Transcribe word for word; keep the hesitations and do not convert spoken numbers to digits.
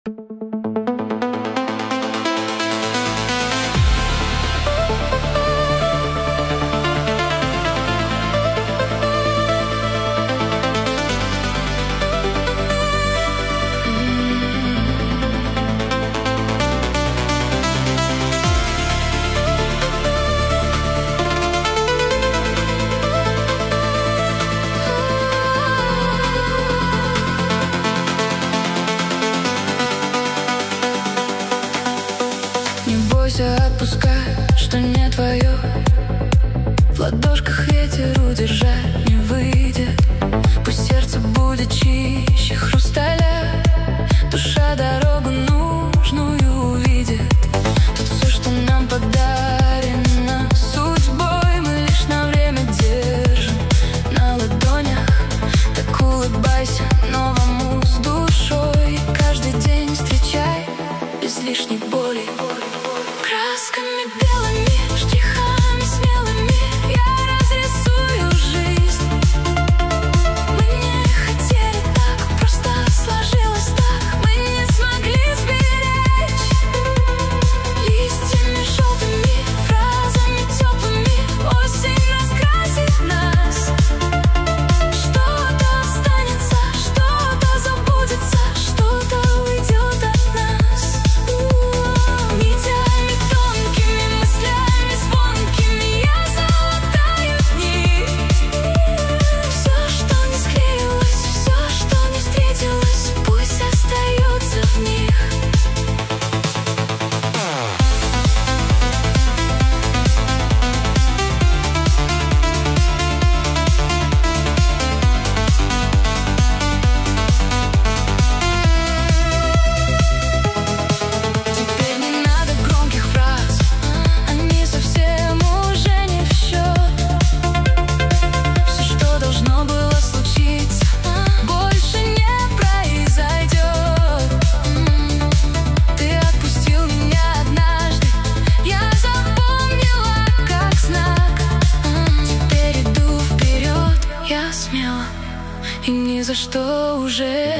Отпускай, что не твое. В ладошках ветер удержать не выйдет. Пусть сердце будет чище хрусталя. Душа дорогу нужную увидит. Тут все, что нам подарено судьбой, мы лишь на время держим на ладонях. Так улыбайся новому с душой. Каждый день встречай без лишней боли. Красками белыми, штрихами смелыми я разрисую жизнь. Мы не хотели так, просто сложилось так. Мы не смогли сберечь. Листьями желтыми, фразами теплыми осень раскрасит нас. Что-то останется, что-то забудется, что-то уйдет от нас. Нитями тонкими, мыслями звонкими я залатаю дни. Все, что не склеилось, все, что не встретилось, пусть остается в них. Теперь не надо громких фраз, они совсем уже не в счет. Все, что должно было случиться, больше не произойдет. Ты отпустил меня однажды, я запомнила как знак. Теперь иду вперед, я смело и ни за что уже